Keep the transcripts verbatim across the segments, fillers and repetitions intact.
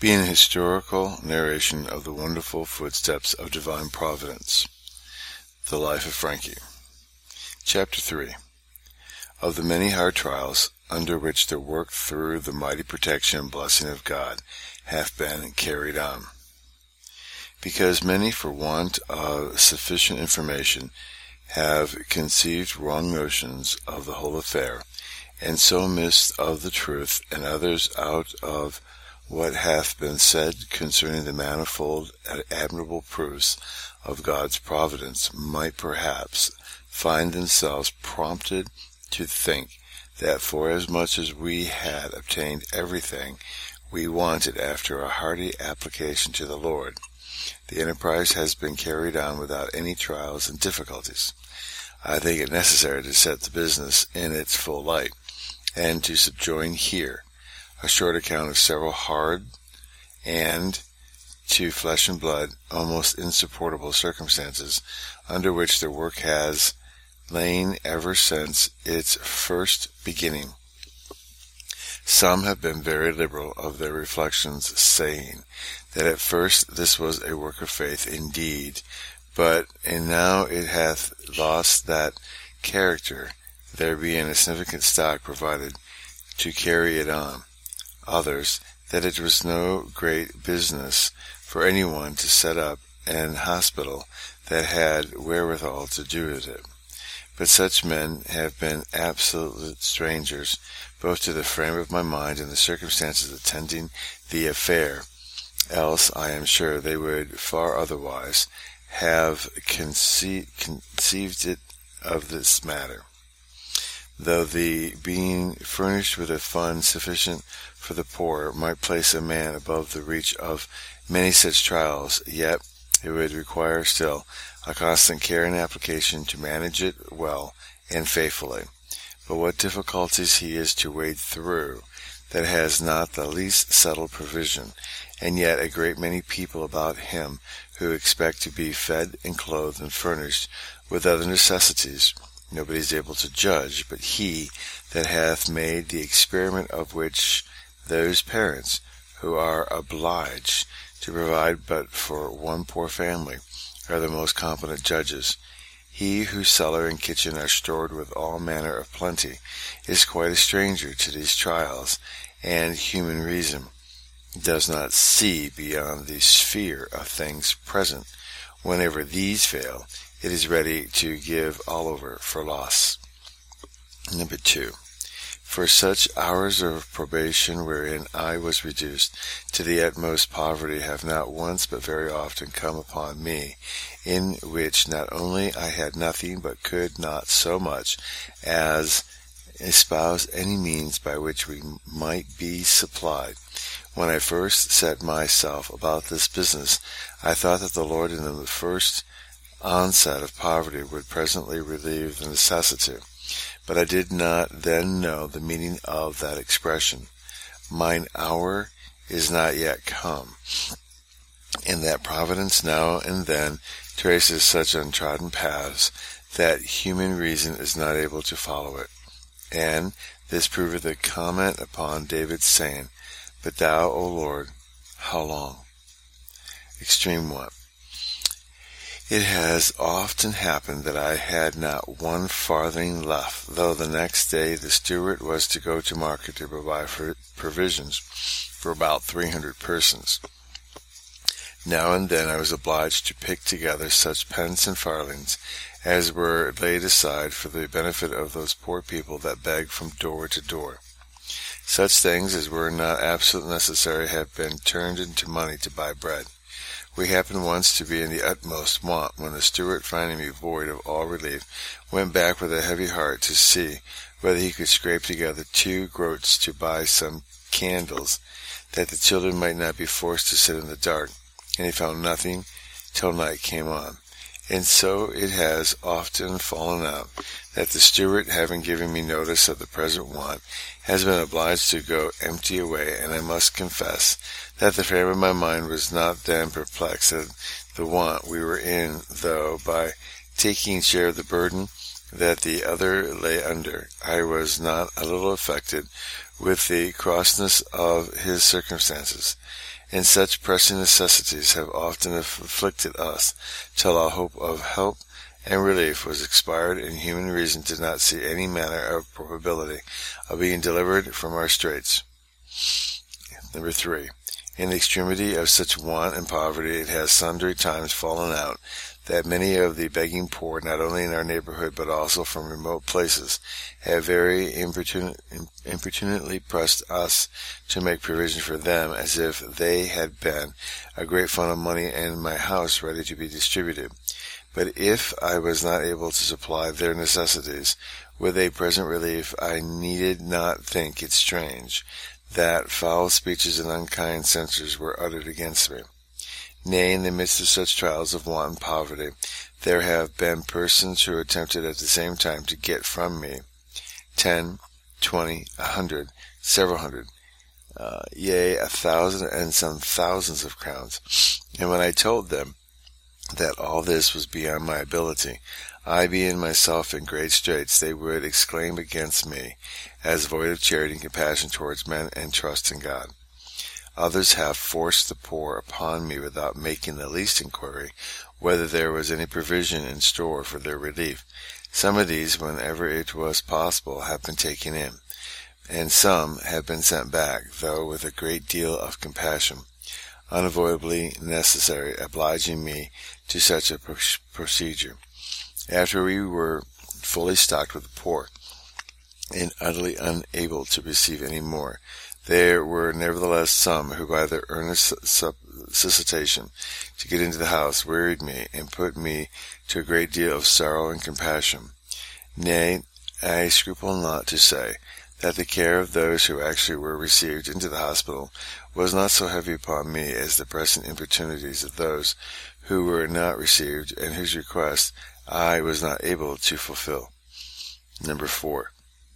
being a historical narration of the wonderful footsteps of divine providence. The Life of Frankie. Chapter three. Of the many hard trials under which the work through the mighty protection and blessing of God hath been carried on. Because many, for want of sufficient information, have conceived wrong notions of the whole affair, and so missed of the truth, and others out of what hath been said concerning the manifold and admirable proofs of God's providence, might perhaps find themselves prompted to think that forasmuch as we had obtained everything we wanted after a hearty application to the Lord, the enterprise has been carried on without any trials and difficulties. I think it necessary to set the business in its full light, and to subjoin here a short account of several hard and, to flesh and blood, almost insupportable circumstances under which the work has lain ever since its first beginning. Some have been very liberal of their reflections, saying that at first this was a work of faith indeed, but and now it hath lost that character, there being a significant stock provided to carry it on. Others, that it was no great business for anyone to set up an hospital that had wherewithal to do with it. But such men have been absolute strangers both to the frame of my mind and the circumstances attending the affair, else I am sure they would far otherwise have conce- conceived it of this matter. Though the being furnished with a fund sufficient for the poor might place a man above the reach of many such trials, yet it would require still a constant care and application to manage it well and faithfully. But what difficulties he is to wade through that has not the least settled provision, and yet a great many people about him who expect to be fed and clothed and furnished with other necessities. Nobody is able to judge, but he that hath made the experiment, of which those parents who are obliged to provide but for one poor family are the most competent judges. He whose cellar and kitchen are stored with all manner of plenty is quite a stranger to these trials, and human reason does not see beyond the sphere of things present. Whenever these fail, it is ready to give all over for loss. Number two. For such hours of probation wherein I was reduced to the utmost poverty have not once but very often come upon me, in which not only I had nothing but could not so much as espouse any means by which we might be supplied. When I first set myself about this business, I thought that the Lord in the first onset of poverty would presently relieve the necessity. But I did not then know the meaning of that expression. Mine hour is not yet come, and that Providence now and then traces such untrodden paths that human reason is not able to follow it. And this proveth the comment upon David's saying, But thou, O Lord, how long? Extreme one. It has often happened that I had not one farthing left, though the next day the steward was to go to market to provide for provisions for about three hundred persons. Now and then I was obliged to pick together such pence and farthings as were laid aside for the benefit of those poor people that beg from door to door. Such things as were not absolutely necessary have been turned into money to buy bread. We happened once to be in the utmost want, when the steward, finding me void of all relief, went back with a heavy heart to see whether he could scrape together two groats to buy some candles, that the children might not be forced to sit in the dark, and he found nothing till night came on. And so it has often fallen out that the steward, having given me notice of the present want, has been obliged to go empty away, and I must confess that the frame of my mind was not then perplexed at the want we were in, though by taking share of the burden that the other lay under, I was not a little affected with the crossness of his circumstances. And such pressing necessities have often afflicted us, till our hope of help and relief was expired, and human reason did not see any manner of probability of being delivered from our straits. Number three. In the extremity of such want and poverty, it has sundry times fallen out that many of the begging poor, not only in our neighborhood but also from remote places, have very importun- importunately pressed us to make provision for them, as if they had been a great fund of money in my house ready to be distributed. But if I was not able to supply their necessities with a present relief, I needed not think it strange that foul speeches and unkind censures were uttered against me. Nay, in the midst of such trials of want and poverty, there have been persons who attempted at the same time to get from me ten, twenty, a hundred, several hundred, uh, yea, a thousand and some thousands of crowns. And when I told them that all this was beyond my ability, I being myself in great straits, they would exclaim against me as void of charity and compassion towards men and trust in God. Others have forced the poor upon me without making the least inquiry whether there was any provision in store for their relief. Some of these, whenever it was possible, have been taken in, and some have been sent back, though with a great deal of compassion, unavoidably necessary, obliging me to such a procedure. After we were fully stocked with the poor, and utterly unable to receive any more, there were nevertheless some who by their earnest solicitation to get into the house wearied me and put me to a great deal of sorrow and compassion. Nay, I scruple not to say that the care of those who actually were received into the hospital was not so heavy upon me as the present importunities of those who were not received and whose request I was not able to fulfill. Number four.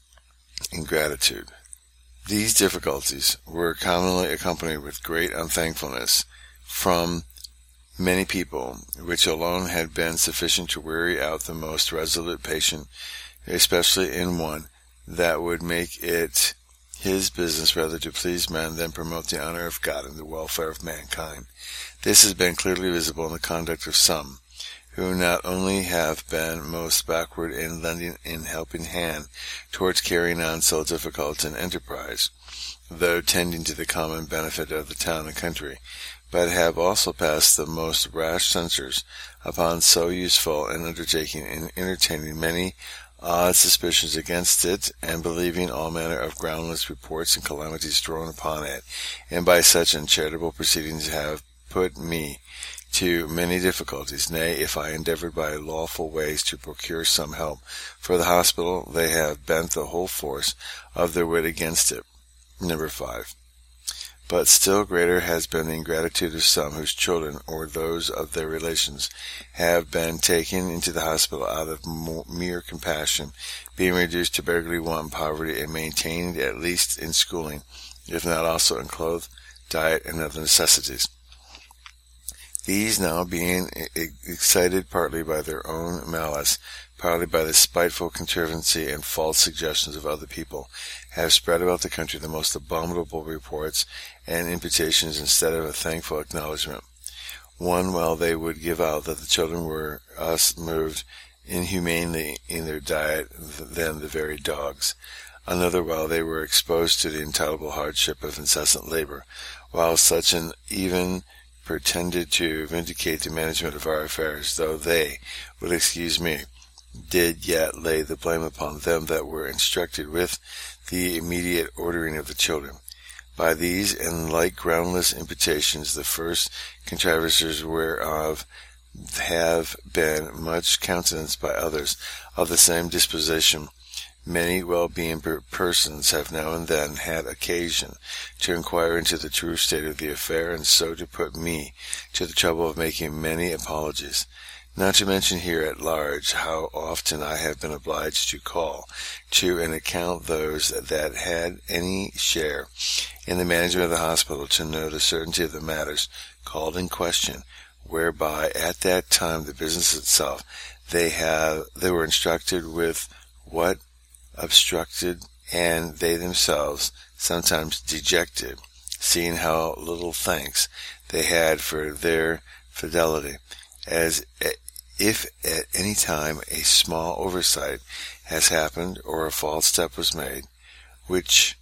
Ingratitude. These difficulties were commonly accompanied with great unthankfulness from many people, which alone had been sufficient to weary out the most resolute patient, especially in one that would make it his business rather to please men than promote the honor of God and the welfare of mankind. This has been clearly visible in the conduct of some, who not only have been most backward in lending a helping hand towards carrying on so difficult an enterprise, though tending to the common benefit of the town and country, but have also passed the most rash censures upon so useful an undertaking, in entertaining many odd suspicions against it, and believing all manner of groundless reports and calamities thrown upon it, and by such uncharitable proceedings have put me to many difficulties. Nay, if I endeavored by lawful ways to procure some help for the hospital, they have bent the whole force of their wit against it. Number five. But still greater has been the ingratitude of some whose children, or those of their relations, have been taken into the hospital out of mere compassion, being reduced to beggarly want and poverty, and maintained at least in schooling, if not also in clothes, diet, and other necessities. These now being excited partly by their own malice, partly by the spiteful contrivancy and false suggestions of other people, have spread about the country the most abominable reports and imputations instead of a thankful acknowledgment. One, while they would give out that the children were us moved inhumanely in their diet than the very dogs. Another, while they were exposed to the intolerable hardship of incessant labor, while such an even pretended to vindicate the management of our affairs, though they would excuse me, did yet lay the blame upon them that were instructed with the immediate ordering of the children. By these and like groundless imputations, the first contrivers whereof have been much countenanced by others of the same disposition, many well-being persons have now and then had occasion to inquire into the true state of the affair, and so to put me to the trouble of making many apologies. Not to mention here at large how often I have been obliged to call to an account those that had any share in the management of the hospital, to know the certainty of the matters called in question, whereby at that time the business itself they have they were instructed with what obstructed, and they themselves sometimes dejected, seeing how little thanks they had for their fidelity, as if at any time a small oversight has happened or a false step was made, which